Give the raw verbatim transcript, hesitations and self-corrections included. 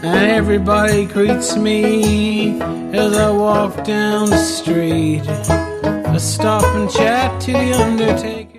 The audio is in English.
and everybody greets me as I walk down the street. I stop and chat to the undertaker.